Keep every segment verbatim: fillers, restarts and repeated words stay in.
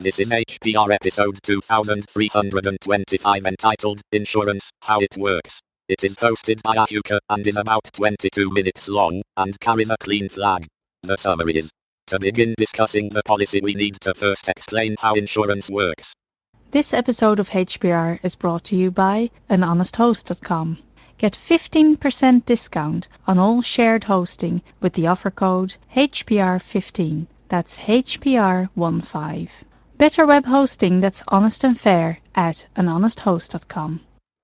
This is H P R episode two thousand three hundred twenty-five entitled Insurance, How It Works. It is hosted by Ahuka and is about twenty-two minutes long and carries a clean flag. The summary is: to begin discussing the policy we need to first explain how insurance works. This episode of H P R is brought to you by an honest host dot com. Get fifteen percent discount on all shared hosting with the offer code H P R fifteen. That's H P R fifteen. Better web hosting that's honest and fair at an honest host dot com.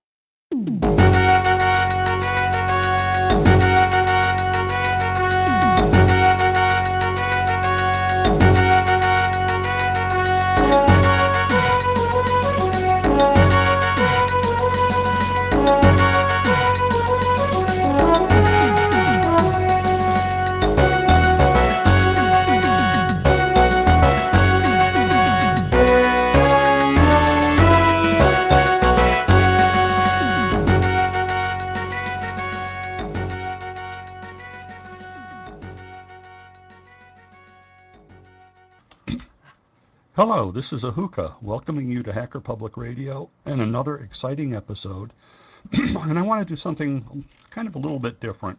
Hello, this is Ahuka, welcoming you to Hacker Public Radio and another exciting episode. And I want to do something kind of a little bit different.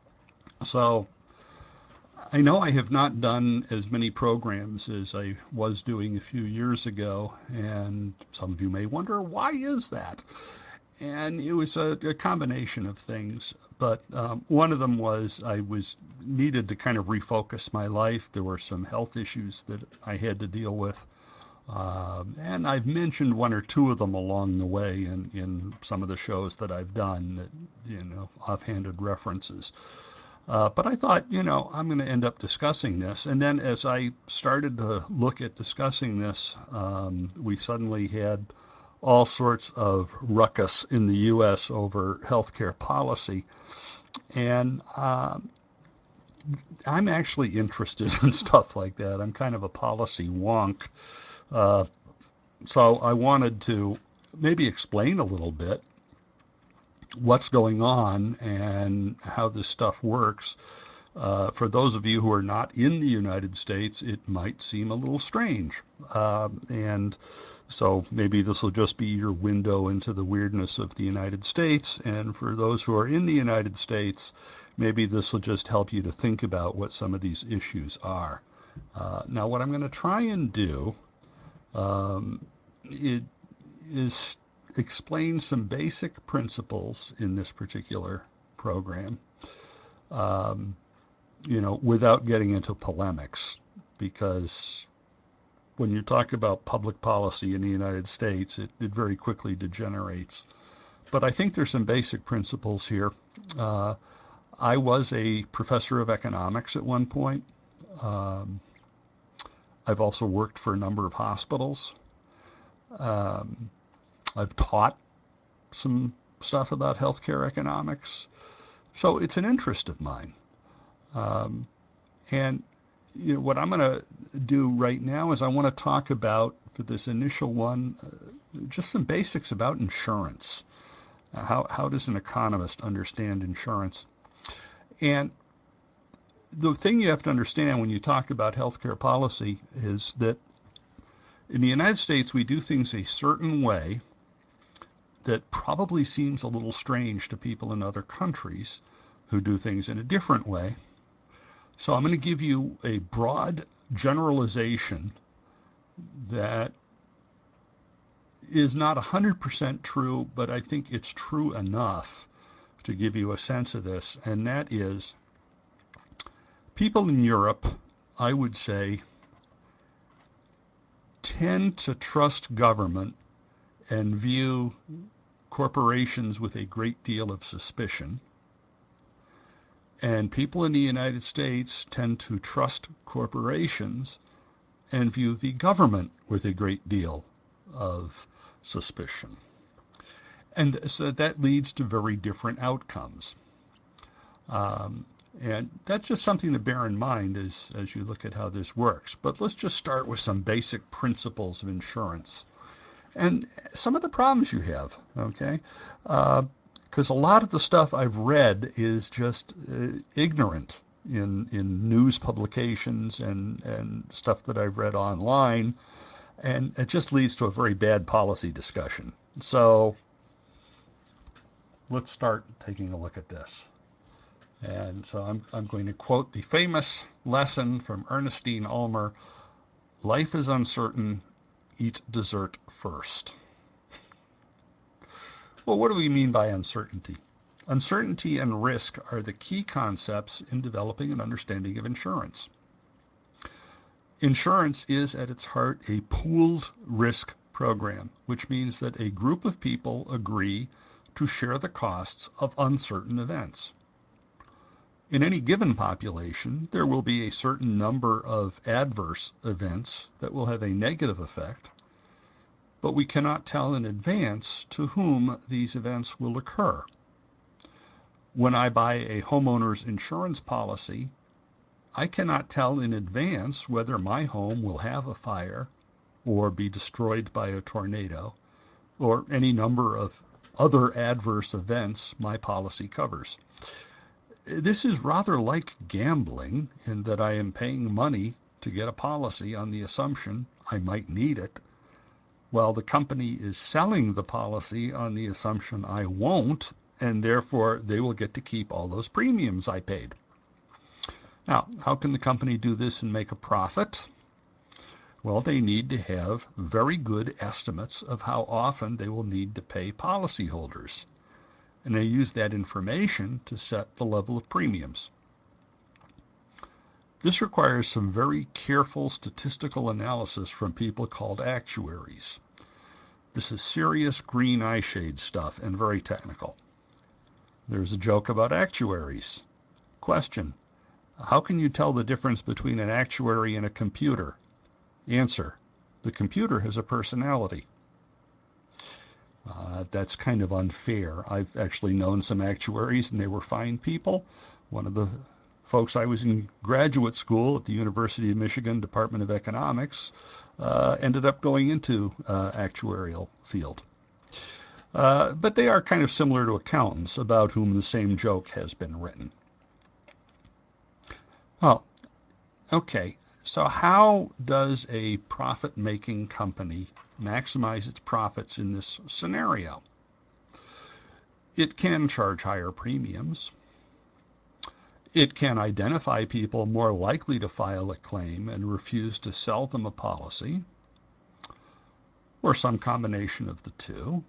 So, I know I have not done as many programs as I was doing a few years ago, and some of you may wonder, why is that? And it was a, a combination of things, but um, one of them was I was needed to kind of refocus my life. There were some health issues that I had to deal with. Um, and I've mentioned one or two of them along the way in, in some of the shows that I've done, that, you know, offhanded references. Uh, but I thought, you know, I'm going to end up discussing this. And then as I started to look at discussing this, um, we suddenly had all sorts of ruckus in the U S over healthcare policy. And uh, I'm actually interested in stuff like that. I'm kind of a policy wonk. Uh, so I wanted to maybe explain a little bit what's going on and how this stuff works. Uh, for those of you who are not in the United States, it might seem a little strange. Uh, and so maybe this will just be your window into the weirdness of the United States. And for those who are in the United States, maybe this will just help you to think about what some of these issues are. Uh, now, what I'm going to try and do um, it is explain some basic principles in this particular program. Um, you know, without getting into polemics, because when you talk about public policy in the United States, it, it very quickly degenerates. But I think there's some basic principles here. Uh, I was a professor of economics at one point. Um, I've also worked for a number of hospitals. Um, I've taught some stuff about healthcare economics. So it's an interest of mine. Um, and you know, what I'm going to do right now is I want to talk about, for this initial one, uh, just some basics about insurance. Uh, how, how does an economist understand insurance? And the thing you have to understand when you talk about healthcare policy is that in the United States, we do things a certain way that probably seems a little strange to people in other countries who do things in a different way. So I'm going to give you a broad generalization that is not one hundred percent true, but I think it's true enough to give you a sense of this, and that is people in Europe, I would say, tend to trust government and view corporations with a great deal of suspicion. And people in the United States tend to trust corporations and view the government with a great deal of suspicion. And so that leads to very different outcomes. Um, and that's just something to bear in mind as, as you look at how this works. But let's just start with some basic principles of insurance and some of the problems you have, okay? Because uh, a lot of the stuff I've read is just uh, ignorant in, in news publications and, and stuff that I've read online. And it just leads to a very bad policy discussion. So let's start taking a look at this. And so I'm, I'm going to quote the famous lesson from Ernestine Ulmer, "Life is uncertain, eat dessert first." Well, what do we mean by uncertainty? Uncertainty and risk are the key concepts in developing an understanding of insurance. Insurance is at its heart a pooled risk program, which means that a group of people agree to share the costs of uncertain events. In any given population, there will be a certain number of adverse events that will have a negative effect, but we cannot tell in advance to whom these events will occur. When I buy a homeowner's insurance policy, I cannot tell in advance whether my home will have a fire or be destroyed by a tornado or any number of other adverse events my policy covers. This is rather like gambling in that I am paying money to get a policy on the assumption I might need it, while the company is selling the policy on the assumption I won't, and therefore they will get to keep all those premiums I paid. Now, how can the company do this and make a profit? Well, they need to have very good estimates of how often they will need to pay policyholders, and they use that information to set the level of premiums. This requires some very careful statistical analysis from people called actuaries. This is serious green eye shade stuff and very technical. There's a joke about actuaries. Question: how can you tell the difference between an actuary and a computer? Answer: the computer has a personality. Uh, that's kind of unfair. I've actually known some actuaries and they were fine people. One of the folks I was in graduate school at the University of Michigan Department of Economics uh, ended up going into uh, actuarial field. Uh, but they are kind of similar to accountants about whom the same joke has been written. Well, okay, so how does a profit-making company maximize its profits in this scenario? It can charge higher premiums. It can identify people more likely to file a claim and refuse to sell them a policy, or some combination of the two,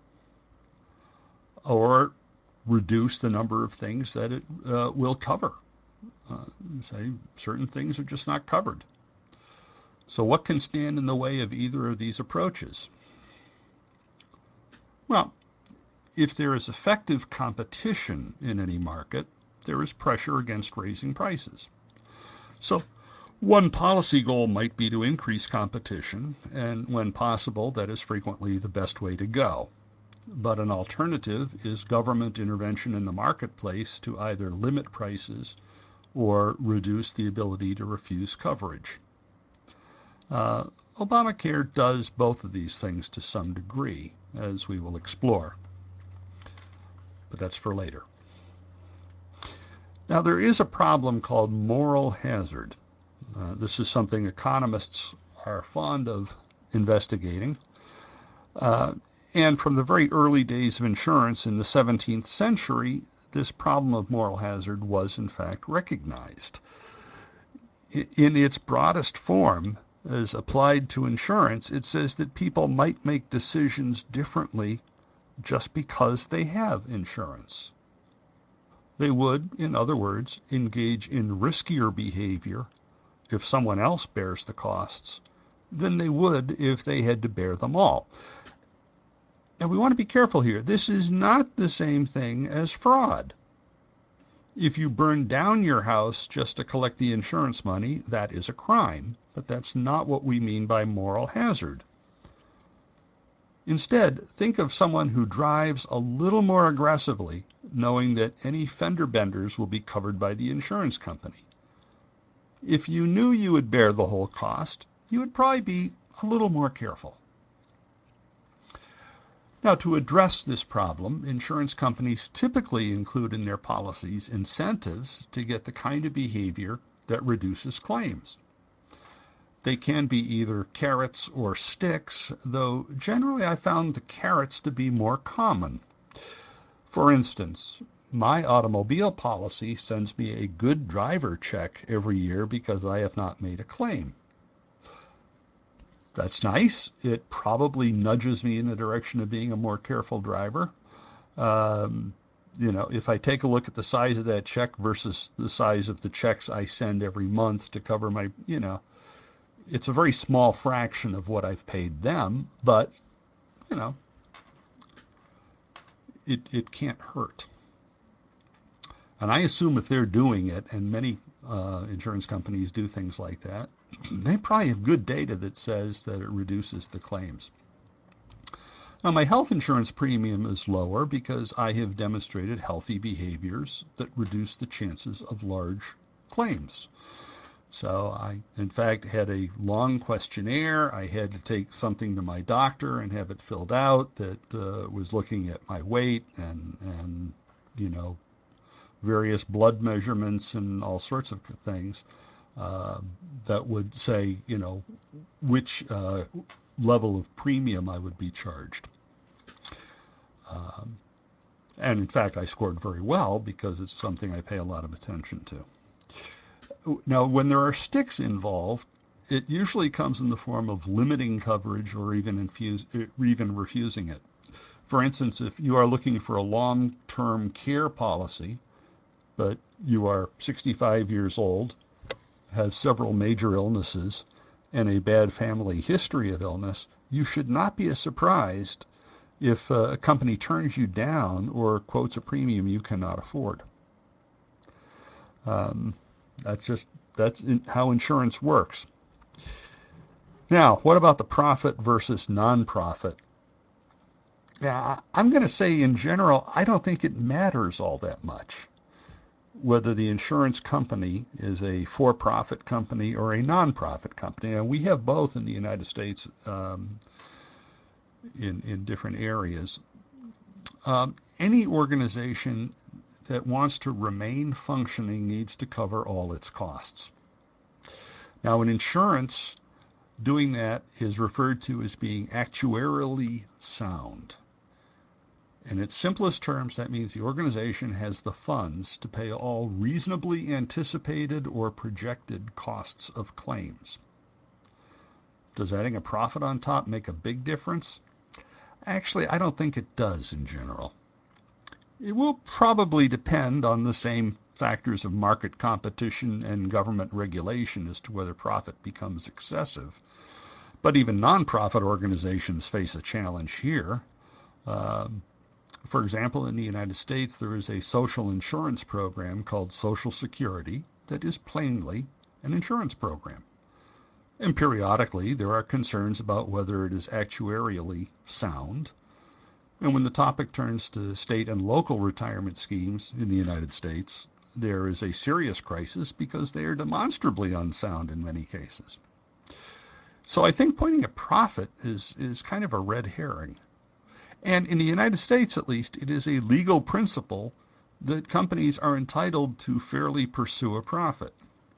or reduce the number of things that it uh, will cover. Uh, say certain things are just not covered. So what can stand in the way of either of these approaches? Well, if there is effective competition in any market, there is pressure against raising prices. So one policy goal might be to increase competition, and when possible, that is frequently the best way to go. But an alternative is government intervention in the marketplace to either limit prices or reduce the ability to refuse coverage. Uh, Obamacare does both of these things to some degree, as we will explore. But that's for later. Now, there is a problem called moral hazard. Uh, this is something economists are fond of investigating. Uh, and from the very early days of insurance in the seventeenth century, this problem of moral hazard was in fact recognized. In its broadest form, as applied to insurance, it says that people might make decisions differently just because they have insurance. They would, in other words, engage in riskier behavior if someone else bears the costs than they would if they had to bear them all. And we want to be careful here. This is not the same thing as fraud. If you burn down your house just to collect the insurance money, that is a crime, but that's not what we mean by moral hazard. Instead, think of someone who drives a little more aggressively, knowing that any fender benders will be covered by the insurance company. If you knew you would bear the whole cost, you would probably be a little more careful. Now, to address this problem, insurance companies typically include in their policies incentives to get the kind of behavior that reduces claims. They can be either carrots or sticks, though generally I found the carrots to be more common. For instance, my automobile policy sends me a good driver check every year because I have not made a claim. That's nice. It probably nudges me in the direction of being a more careful driver. Um, you know, if I take a look at the size of that check versus the size of the checks I send every month to cover my, you know, it's a very small fraction of what I've paid them, but, you know, it, it can't hurt. And I assume if they're doing it, and many uh, insurance companies do things like that, they probably have good data that says that it reduces the claims. Now, my health insurance premium is lower because I have demonstrated healthy behaviors that reduce the chances of large claims. So I, in fact, had a long questionnaire. I had to take something to my doctor and have it filled out that uh, was looking at my weight and, and, you know, various blood measurements and all sorts of things uh, that would say, you know, which uh, level of premium I would be charged. Um, and in fact, I scored very well because it's something I pay a lot of attention to. Now, when there are sticks involved, it usually comes in the form of limiting coverage or even, infuse, or even refusing it. For instance, if you are looking for a long-term care policy, but you are sixty-five years old, have several major illnesses, and a bad family history of illness, you should not be surprised if a company turns you down or quotes a premium you cannot afford. Um, that's just that's in, how insurance works. Now, what about the profit versus non-profit? Yeah, I'm going to say in general, I don't think it matters all that much whether the insurance company is a for-profit company or a non-profit company. And we have both in the United States um, in, in different areas. Um, any organization that wants to remain functioning needs to cover all its costs. Now, in insurance, doing that is referred to as being actuarially sound. In its simplest terms, that means the organization has the funds to pay all reasonably anticipated or projected costs of claims. Does adding a profit on top make a big difference? Actually, I don't think it does in general. It will probably depend on the same factors of market competition and government regulation as to whether profit becomes excessive. But even nonprofit organizations face a challenge here. Um, For example, in the United States, there is a social insurance program called Social Security that is plainly an insurance program. And periodically, there are concerns about whether it is actuarially sound. And when the topic turns to state and local retirement schemes in the United States, there is a serious crisis because they are demonstrably unsound in many cases. So I think pointing at profit is, is kind of a red herring. And in the United States, at least, it is a legal principle that companies are entitled to fairly pursue a profit.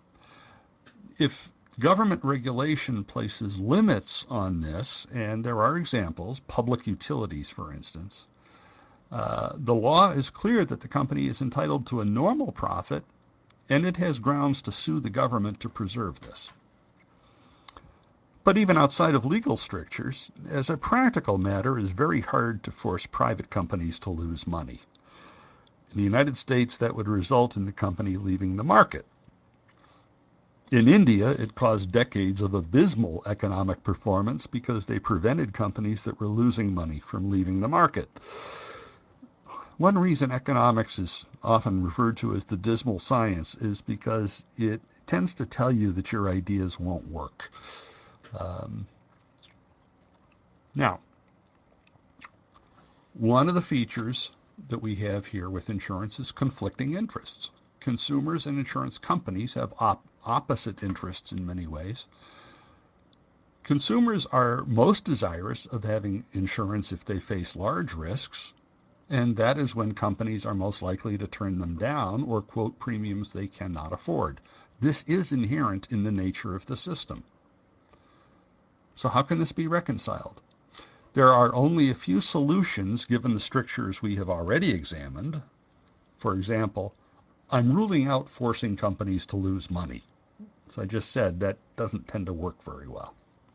If government regulation places limits on this, and there are examples, public utilities, for instance, uh, the law is clear that the company is entitled to a normal profit, and it has grounds to sue the government to preserve this. But even outside of legal strictures, as a practical matter, it is very hard to force private companies to lose money. In the United States, that would result in the company leaving the market. In India, it caused decades of abysmal economic performance because they prevented companies that were losing money from leaving the market. One reason economics is often referred to as the dismal science is because it tends to tell you that your ideas won't work. Um, now, one of the features that we have here with insurance is conflicting interests. Consumers and insurance companies have op- opposite interests in many ways. Consumers are most desirous of having insurance if they face large risks, and that is when companies are most likely to turn them down or quote premiums they cannot afford. This is inherent in the nature of the system. So how can this be reconciled? There are only a few solutions given the strictures we have already examined. For example, I'm ruling out forcing companies to lose money. As I just said, that doesn't tend to work very well.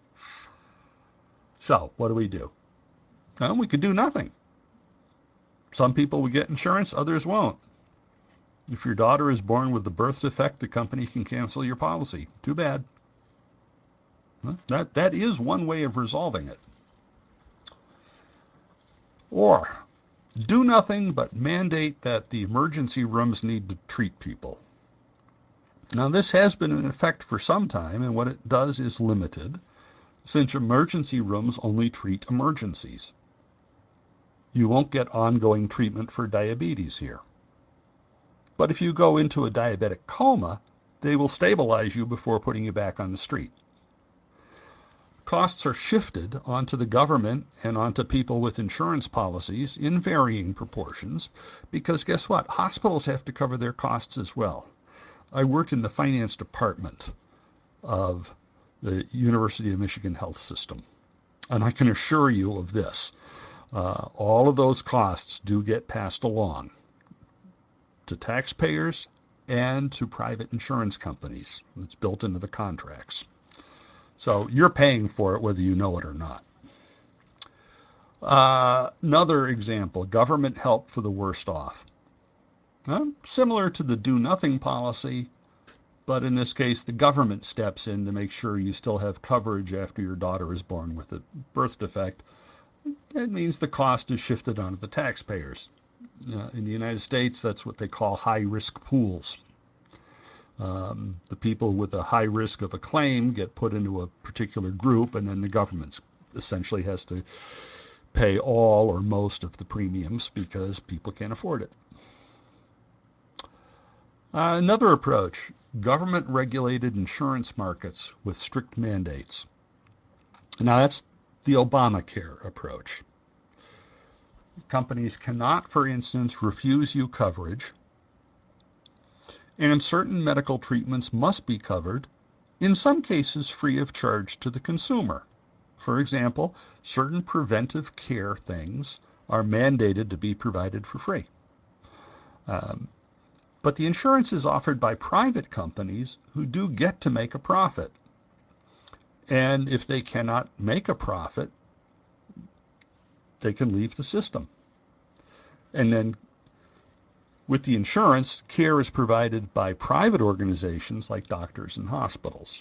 So what do we do? Well, we could do nothing. Some people will get insurance, others won't. If your daughter is born with a birth defect, the company can cancel your policy. Too bad. That, that is one way of resolving it. Or do nothing but mandate that the emergency rooms need to treat people. Now, this has been in effect for some time, and what it does is limited, since emergency rooms only treat emergencies. You won't get ongoing treatment for diabetes here. But if you go into a diabetic coma, they will stabilize you before putting you back on the street. Costs are shifted onto the government and onto people with insurance policies in varying proportions, because guess what? Hospitals have to cover their costs as well. I worked in the finance department of the University of Michigan Health System, and I can assure you of this. Uh, all of those costs do get passed along to taxpayers and to private insurance companies. It's built into the contracts. So you're paying for it whether you know it or not. Uh, another example, government help for the worst off. Well, similar to the do-nothing policy, but in this case, the government steps in to make sure you still have coverage after your daughter is born with a birth defect. It means the cost is shifted onto the taxpayers. Uh, in the United States, that's what they call high-risk pools. Um, the people with a high risk of a claim get put into a particular group, and then the government essentially has to pay all or most of the premiums because people can't afford it. Uh, another approach, government-regulated insurance markets with strict mandates. Now that's the Obamacare approach. Companies cannot, for instance, refuse you coverage, and certain medical treatments must be covered, in some cases free of charge to the consumer. For example, certain preventive care things are mandated to be provided for free. Um, but the insurance is offered by private companies who do get to make a profit. And if they cannot make a profit, they can leave the system. And then with the insurance, care is provided by private organizations like doctors and hospitals.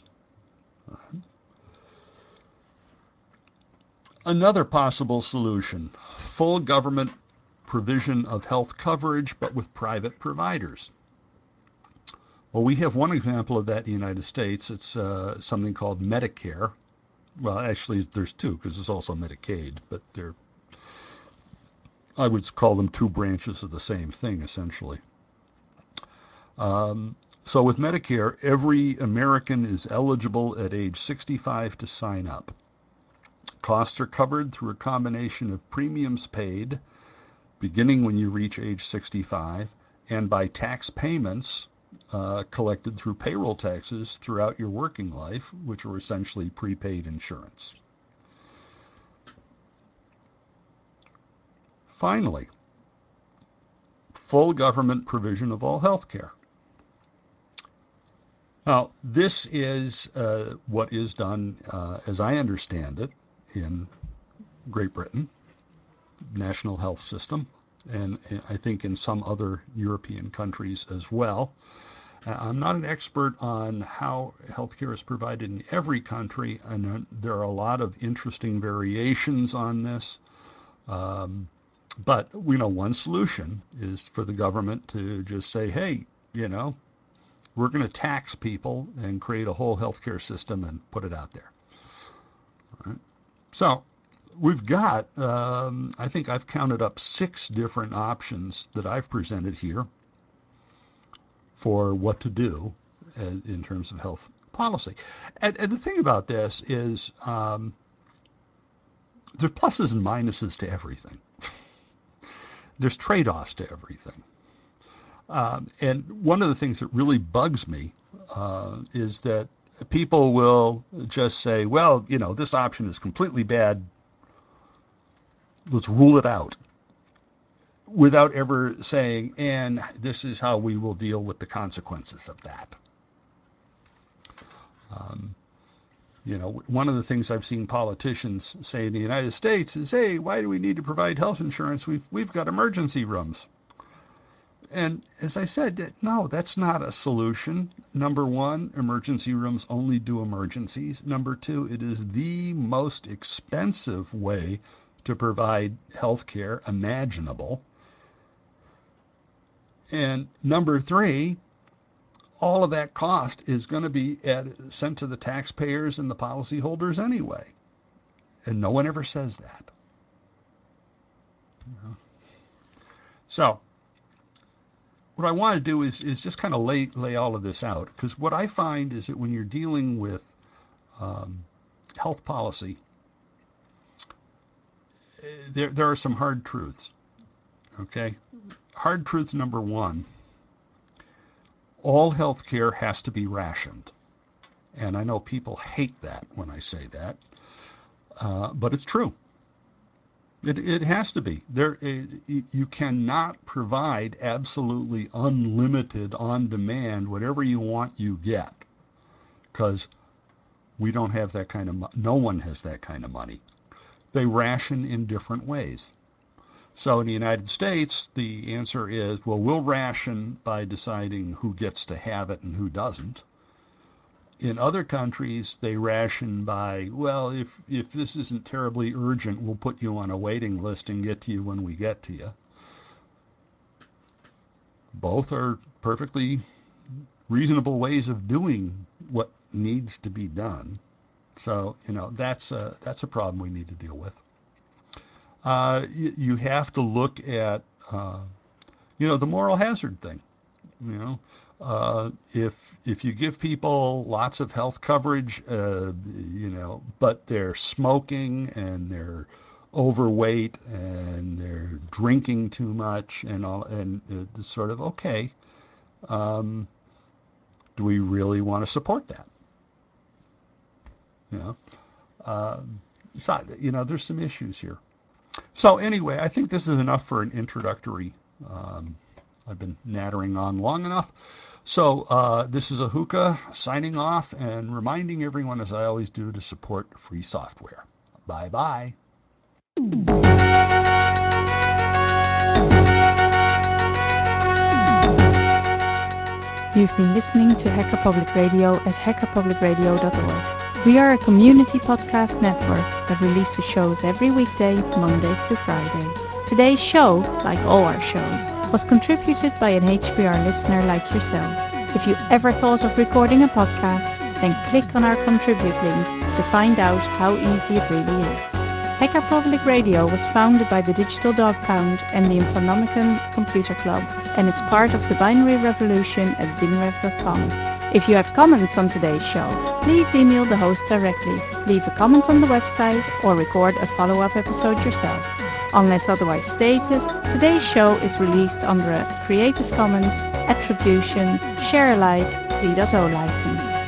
Another possible solution, full government provision of health coverage, but with private providers. Well, we have one example of that in the United States. It's uh, something called Medicare. Well, actually, there's two, because there's also Medicaid, but they're, I would call them two branches of the same thing, essentially. Um, so with Medicare, every American is eligible at age sixty-five to sign up. Costs are covered through a combination of premiums paid, beginning when you reach age sixty-five, and by tax payments uh, collected through payroll taxes throughout your working life, which are essentially prepaid insurance. Finally, full government provision of all health care. Now, this is uh, what is done, uh, as I understand it, in Great Britain, national health system, and I think in some other European countries as well. I'm not an expert on how healthcare is provided in every country, and there are a lot of interesting variations on this. Um, but we know one solution is for the government to just say, hey, you know, we're going to tax people and create a whole healthcare system and put it out there. All right. So we've got, um, I think I've counted up six different options that I've presented here for what to do in terms of health policy. And, and the thing about this is um, there's pluses and minuses to everything. There's trade-offs to everything. Um, and one of the things that really bugs me uh, is that people will just say, well, you know, this option is completely bad. Let's rule it out, without ever saying, and this is how we will deal with the consequences of that. Um, you know, one of the things I've seen politicians say in the United States is, hey, why do we need to provide health insurance? We've, we've got emergency rooms. And as I said, no, that's not a solution. Number one, emergency rooms only do emergencies. Number two, it is the most expensive way to provide health care imaginable. And number three, all of that cost is going to be added, sent to the taxpayers and the policyholders anyway. And no one ever says that. So what I want to do is, is just kind of lay, lay all of this out, because what I find is that when you're dealing with um, health policy, there, there are some hard truths. Okay? Hard truth number one, all health care has to be rationed. And I know people hate that when I say that, uh, but it's true. It, it has to be. There, you cannot provide absolutely unlimited, on-demand, whatever you want, you get, because we don't have that kind of money. No one has that kind of money. They ration in different ways. So in the United States, the answer is, well, we'll ration by deciding who gets to have it and who doesn't. In other countries, they ration by, well, if, if this isn't terribly urgent, we'll put you on a waiting list and get to you when we get to you. Both are perfectly reasonable ways of doing what needs to be done. So, you know, that's a, that's a problem we need to deal with. Uh, you, you have to look at, uh, you know, the moral hazard thing. You know, uh, if if you give people lots of health coverage, uh, you know, but they're smoking and they're overweight and they're drinking too much and all, and it's sort of okay. Um, do we really want to support that? You know, uh, so, you know, there's some issues here. So anyway, I think this is enough for an introductory. Um, I've been nattering on long enough. So uh, this is Ahuka signing off and reminding everyone, as I always do, to support free software. Bye-bye. You've been listening to Hacker Public Radio at hacker public radio dot org. We are a community podcast network that releases shows every weekday, Monday through Friday. Today's show, like all our shows, was contributed by an H P R listener like yourself. If you ever thought of recording a podcast, then click on our contribute link to find out how easy it really is. Hacker Public Radio was founded by the Digital Dog Pound and the Infonomicon Computer Club and is part of the Binary Revolution at binrev dot com. If you have comments on today's show, please email the host directly, leave a comment on the website, or record a follow-up episode yourself. Unless otherwise stated, today's show is released under a Creative Commons Attribution Share Alike three point oh license.